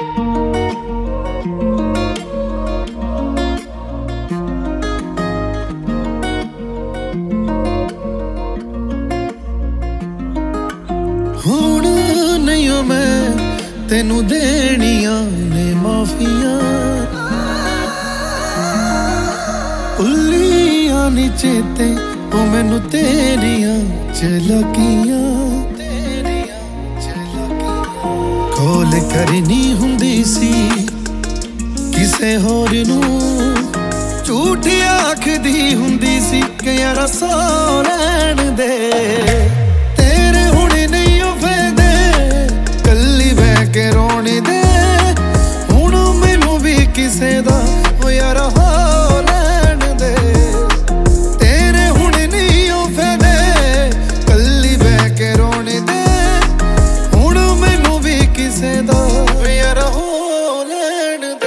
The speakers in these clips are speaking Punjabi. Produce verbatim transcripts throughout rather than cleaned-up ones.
ਹੁਣ ਨਹੀਂ ਮੈਂ ਤੈਨੂੰ ਦੇਣੀਆਂ ਨੇ ਮਾਫੀਆਂ, ਭੁੱਲੀਆਂ ਨੀ ਚੇਤੇ ਉਹ ਮੈਨੂੰ ਤੇਰੀਆਂ ਚਲਾਕੀਆਂ। ਕੋਲ ਕਰਨੀ ਹੁੰਦੀ ਸੀ ਕਿਸੇ ਹੋਰ ਨੂੰ, ਝੂਠ ਆਖਦੀ ਹੁੰਦੀ ਸੀ ਕਿ ਯਾਰਾ ਸੌ ਲੈਣ ਦੇ। ਤੇਰੇ ਹੁਣ ਨਹੀਂ ਉਹ ਫਾਇਦੇ ਕੱਲੀ ਬਹਿ ਕੇ ਰੋਣ ਦੇ, ਹੁਣ ਮੈਨੂੰ ਵੀ ਕਿਸੇ ਦਾ ਉਹ ਯਾਰਾ ਹੋ ਲੈਣ ਦੇ। ਤੇਰੇ ਹੁਣ ਨਹੀਂ ਉਹ ਫਾਇਦੇ ਕੱਲੀ ਬਹਿ ਕੇ ਰੋਣ ਦੇ, ਹੁਣ ਮੈਨੂੰ ਵੀ ਕਿਸੇ ਦਾ ਉਹ ਯਾਰਾ ਹੋ ਲੈਣ ਦੇ।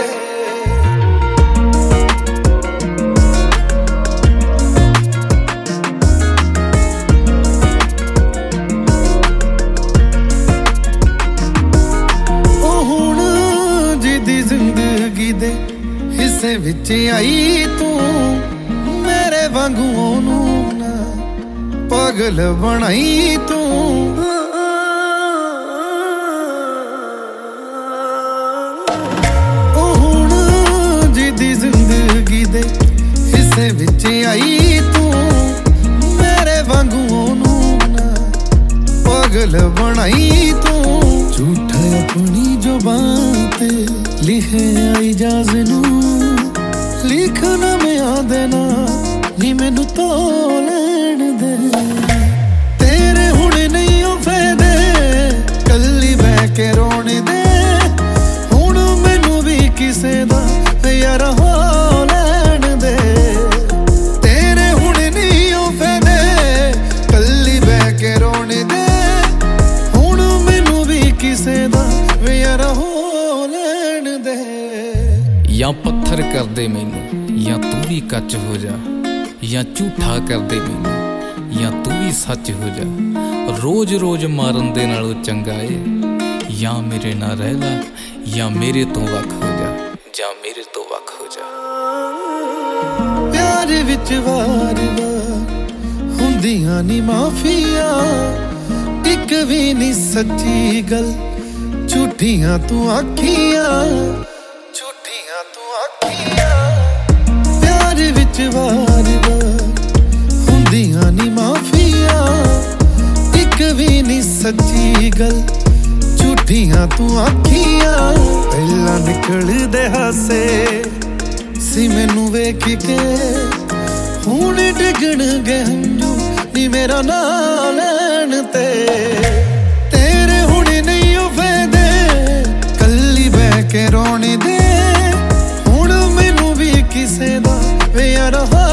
ਜ਼ਿੰਦਗੀ ਦੇ ਹਿੱਸੇ ਵਿੱਚ ਆਈ ਤੂੰ, ਮੇਰੇ ਵਾਂਗੂ ਉਹਨੂੰ ਨਾ ਪਾਗਲ ਬਣਾਈ ਤੂੰ। ਉਹ ਹੁਣ ਜਿਹਦੀ ਜ਼ਿੰਦਗੀ ਦੇ ਹਿੱਸੇ ਵਿੱਚ ਆਈ ਤੂੰ, ਮੇਰੇ ਵਾਂਗੂ ਉਹਨੂੰ ਨਾ ਪਾਗਲ ਬਣਾਈ ਤੂੰ। ਝੂਠਾ ਆਪਣੀ ਜ਼ੁਬਾਨ ਤੇ ਲਿਖਿਆ ਇਜਾਜ਼ ਨੂੰ, ਲਿਖਣਾ ਮੈਂ ਆਦੇ ਨਾ ਨੀ ਮੈਨੂੰ ਧੋ ਲੈਣ ਦੇ। ਤੇਰੇ ਹੁਣ ਨਹੀਂ ਉਹ ਫਾਇਦੇ ਕੱਲੀ ਬਹਿ ਕੇ ਰੋਣ ਦੇ, ਹੁਣ ਮੈਨੂੰ ਵੀ ਕਿਸੇ ਦਾ ਯਾਰਾ ਹੋ ਲੈਣ ਦੇ। ਤੇਰੇ ਹੁਣ ਨਹੀਂ ਉਹ ਫਾਇਦੇ ਕੱਲੀ ਬਹਿ ਕੇ ਰੋਣ ਦੇ, ਹੁਣ ਮੈਨੂੰ ਵੀ ਕਿਸੇ ਦਾ ਯਾਰਾ ਹੋ ਲੈਣ ਦੇ। ਜਾਂ ਪੱਥਰ ਕਰਦੇ ਮੈਨੂੰ, ਜਾਂ ਤੂੰ ਵੀ ਕੱਚ ਹੋ ਜਾ, ਜਾਂ ਝੂਠਾ ਕਰਦੇ ਮੈਨੂੰ, ਜਾਂ ਤੂੰ ਵੀ ਸੱਚ ਹੋ ਜਾ। ਰੋਜ਼ ਰੋਜ਼ ਮਾਰਨ ਦੇ ਨਾਲੋਂ ਚੰਗਾ ਏ ਜਾਂ ਮੇਰੇ ਨਾਲ ਰਹਿ ਲਾ, ਜਾਂ ਮੇਰੇ ਤੋਂ ਵੱਖ ਹੋ ਜਾ, ਜਾਂ ਮੇਰੇ ਤੋਂ ਵੱਖ ਹੋ ਜਾ। ਪਿਆਰ ਵਿੱਚ ਵਾਰ ਵਾਰ ਹੁੰਦੀਆਂ ਨੀ ਮਾਫੀਆਂ, ਇੱਕ ਵੀ ਨੀ ਸੱਚੀ ਗੱਲ ਝੂਠੀਆਂ ਤੂੰ ਆਖੀਆਂ, ਝੂਠੀਆਂ ਤੂੰ ਆਖੀਆਂ। ਪਿਆਰ ਵਿੱਚ ਵਾਰ ਵਾਰ ਹੁੰਦੀਆਂ ਨੀ ਮਾਫੀਆਂ, ਇੱਕ ਵੀ ਨੀ ਸੱਚੀ ਗੱਲ ਝੂਠੀਆਂ ਤੂੰ ਆਖੀਆਂ। ਪਹਿਲਾਂ ਨਿਕਲਦੇ ਹਾਸੇ ਸੀ ਮੈਨੂੰ ਵੇਖ ਕੇ, ਹੁਣ ਡਿੱਗਣਗੇ ਹੰਝੂ ਨੀ ਮੇਰਾ ਨਾਂ ਲੈਣ ਤੇ। ਤੇਰੇ ਹੁਣ ਨਹੀਂ ਉਹ ਫਾਇਦੇ ਕੱਲੀ ਬਹਿ ਕੇ ਰੋਣ ਦੇ, ਹੁਣ ਮੈਨੂੰ ਵੀ ਕਿਸੇ ਦਾ ਯਾਰਾ